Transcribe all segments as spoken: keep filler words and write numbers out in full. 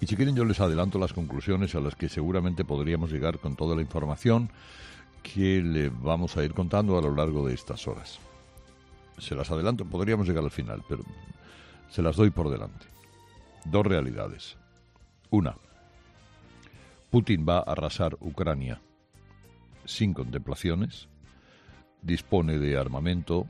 Y si quieren yo les adelanto las conclusiones a las que seguramente podríamos llegar con toda la información que le vamos a ir contando a lo largo de estas horas. Se las adelanto, podríamos llegar al final, pero se las doy por delante. Dos realidades. Una, Putin va a arrasar Ucrania sin contemplaciones, dispone de armamento,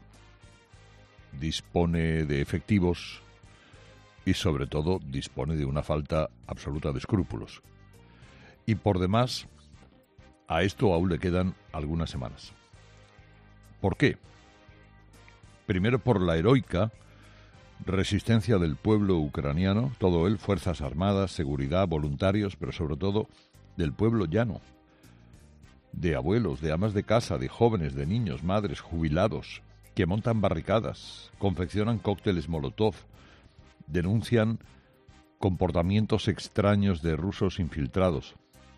dispone de efectivos y sobre todo dispone de una falta absoluta de escrúpulos. Y por demás, a esto aún le quedan algunas semanas. ¿Por qué? Primero por la heroica resistencia del pueblo ucraniano, todo él, fuerzas armadas, seguridad, voluntarios, pero sobre todo del pueblo llano, de abuelos, de amas de casa, de jóvenes, de niños, madres, jubilados, que montan barricadas, confeccionan cócteles Molotov, denuncian comportamientos extraños de rusos infiltrados.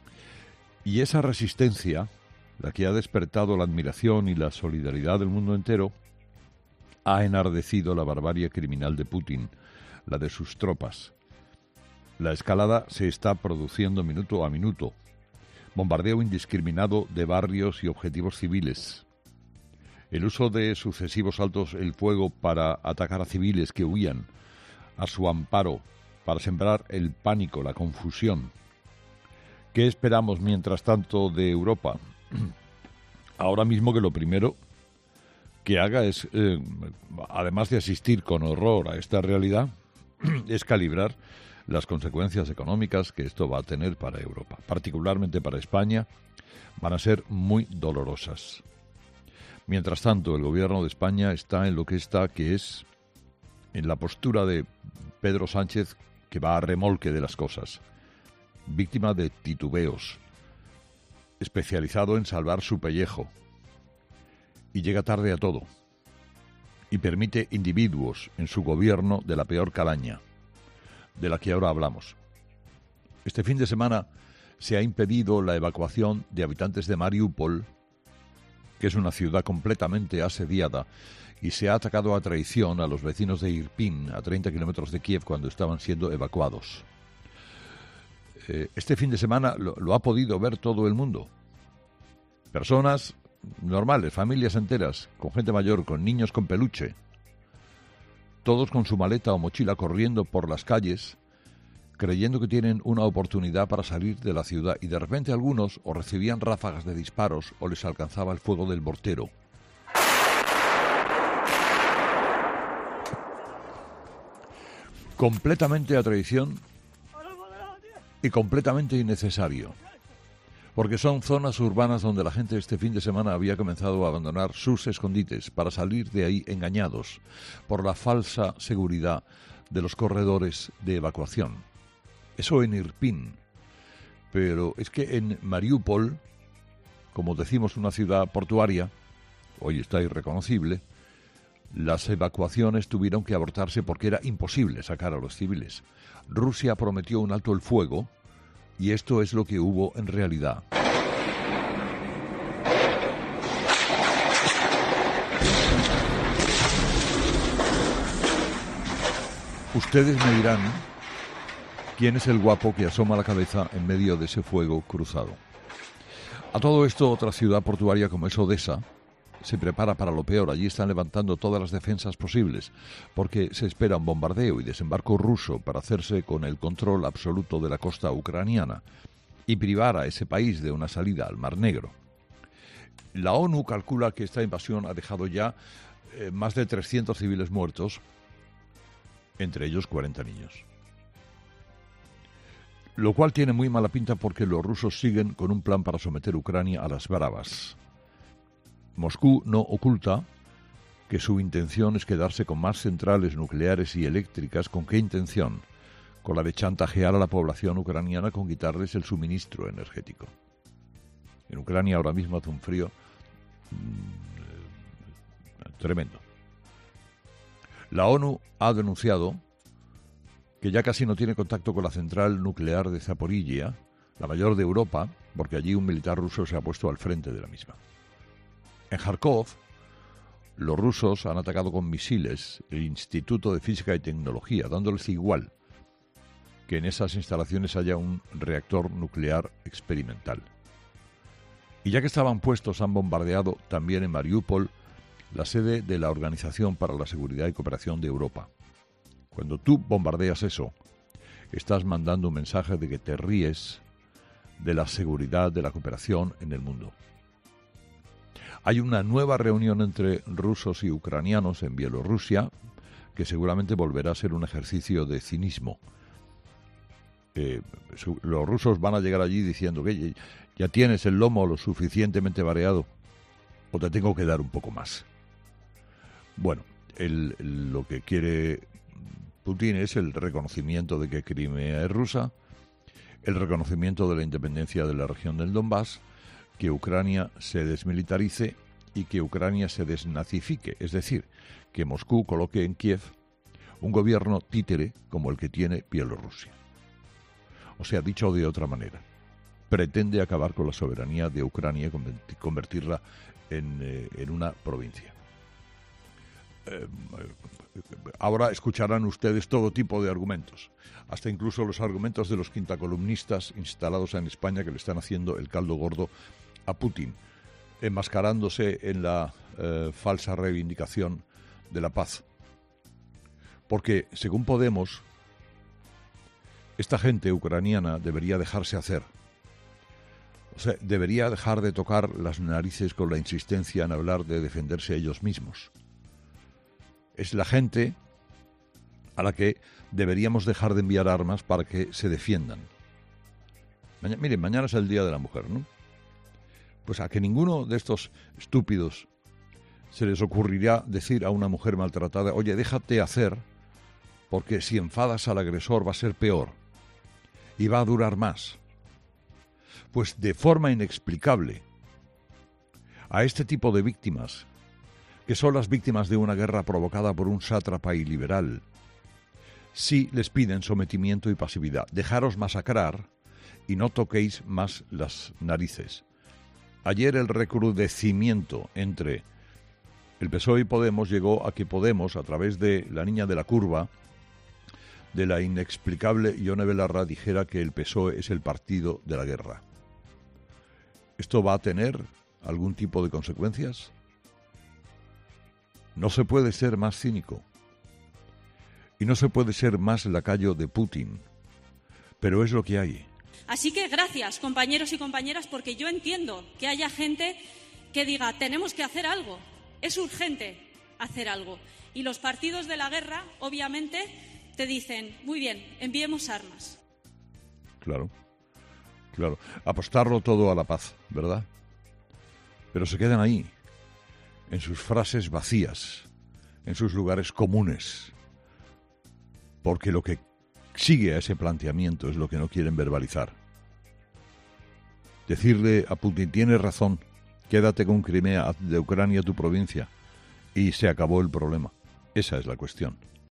Y esa resistencia, la que ha despertado la admiración y la solidaridad del mundo entero, ha enardecido la barbarie criminal de Putin, la de sus tropas. La escalada se está produciendo minuto a minuto. Bombardeo indiscriminado de barrios y objetivos civiles. El uso de sucesivos altos el fuego para atacar a civiles que huían a su amparo, para sembrar el pánico, la confusión. ¿Qué esperamos mientras tanto de Europa? Ahora mismo que lo primero que haga es, eh, además de asistir con horror a esta realidad, es calibrar las consecuencias económicas que esto va a tener para Europa, particularmente para España, van a ser muy dolorosas. Mientras tanto, el gobierno de España está en lo que está, que es en la postura de Pedro Sánchez, que va a remolque de las cosas, víctima de titubeos, especializado en salvar su pellejo, y llega tarde a todo, y permite individuos en su gobierno de la peor calaña, de la que ahora hablamos. Este fin de semana se ha impedido la evacuación de habitantes de Mariupol, que es una ciudad completamente asediada, y se ha atacado a traición a los vecinos de Irpin, a treinta kilómetros de Kiev, cuando estaban siendo evacuados. Eh, este fin de semana lo, lo ha podido ver todo el mundo. Personas normales, familias enteras, con gente mayor, con niños con peluche, todos con su maleta o mochila corriendo por las calles, creyendo que tienen una oportunidad para salir de la ciudad, y de repente algunos o recibían ráfagas de disparos o les alcanzaba el fuego del mortero. Completamente a traición y completamente innecesario, porque son zonas urbanas donde la gente este fin de semana había comenzado a abandonar sus escondites para salir de ahí engañados por la falsa seguridad de los corredores de evacuación. Eso en Irpin, pero es que en Mariupol, como decimos, una ciudad portuaria, hoy está irreconocible, las evacuaciones tuvieron que abortarse porque era imposible sacar a los civiles. Rusia prometió un alto el fuego y esto es lo que hubo en realidad. Ustedes me dirán quién es el guapo que asoma la cabeza en medio de ese fuego cruzado. A todo esto, otra ciudad portuaria como es Odessa se prepara para lo peor. Allí están levantando todas las defensas posibles, porque se espera un bombardeo y desembarco ruso para hacerse con el control absoluto de la costa ucraniana y privar a ese país de una salida al Mar Negro. La ONU calcula que esta invasión ha dejado ya eh, más de trescientos civiles muertos, entre ellos cuarenta niños. Lo cual tiene muy mala pinta porque los rusos siguen con un plan para someter Ucrania a las bravas. Moscú no oculta que su intención es quedarse con más centrales nucleares y eléctricas. ¿Con qué intención? Con la de chantajear a la población ucraniana con quitarles el suministro energético. En Ucrania ahora mismo hace un frío mmm, tremendo. La ONU ha denunciado que ya casi no tiene contacto con la central nuclear de Zaporizhia, la mayor de Europa, porque allí un militar ruso se ha puesto al frente de la misma. En Kharkov, los rusos han atacado con misiles el Instituto de Física y Tecnología, dándoles igual. que en esas instalaciones haya un reactor nuclear experimental. Y ya que estaban puestos, han bombardeado también en Mariupol la sede de la Organización para la Seguridad y Cooperación de Europa. Cuando tú bombardeas eso, estás mandando un mensaje de que te ríes de la seguridad, de la cooperación en el mundo. Hay una nueva reunión entre rusos y ucranianos en Bielorrusia, que seguramente volverá a ser un ejercicio de cinismo. Eh, los rusos van a llegar allí diciendo que ya tienes el lomo lo suficientemente variado, o te tengo que dar un poco más. Bueno, el, lo que quiere Putin es el reconocimiento de que Crimea es rusa, el reconocimiento de la independencia de la región del Donbass, que Ucrania se desmilitarice y que Ucrania se desnazifique, es decir, que Moscú coloque en Kiev un gobierno títere como el que tiene Bielorrusia. O sea, dicho de otra manera, pretende acabar con la soberanía de Ucrania y convertirla en, eh, en una provincia. Eh, ahora escucharán ustedes todo tipo de argumentos, hasta incluso los argumentos de los quintacolumnistas instalados en España que le están haciendo el caldo gordo a Putin, enmascarándose en la eh, falsa reivindicación de la paz. Porque, según Podemos, esta gente ucraniana debería dejarse hacer. O sea, debería dejar de tocar las narices con la insistencia en hablar de defenderse a ellos mismos. Es la gente a la que deberíamos dejar de enviar armas para que se defiendan. Mañana, miren, mañana es el Día de la Mujer, ¿no? Pues a que ninguno de estos estúpidos se les ocurrirá decir a una mujer maltratada, oye, déjate hacer, porque si enfadas al agresor va a ser peor y va a durar más. Pues de forma inexplicable, a este tipo de víctimas, que son las víctimas de una guerra provocada por un sátrapa iliberal, sí les piden sometimiento y pasividad. Dejaros masacrar y no toquéis más las narices. Ayer el recrudecimiento entre el P S O E y Podemos llegó a que Podemos, a través de la niña de la curva, de la inexplicable Ione Belarra, dijera que el P S O E es el partido de la guerra. ¿Esto va a tener algún tipo de consecuencias? No se puede ser más cínico. Y no se puede ser más lacayo de Putin. Pero es lo que hay. Así que gracias, compañeros y compañeras, porque yo entiendo que haya gente que diga, tenemos que hacer algo, es urgente hacer algo. Y los partidos de la guerra, obviamente, te dicen, muy bien, enviemos armas. Claro, claro. Apostarlo todo a la paz, ¿verdad? Pero se quedan ahí, en sus frases vacías, en sus lugares comunes, porque lo que sigue a ese planteamiento es lo que no quieren verbalizar. Decirle a Putin, tienes razón, quédate con Crimea, haz de Ucrania tu provincia, y se acabó el problema. Esa es la cuestión.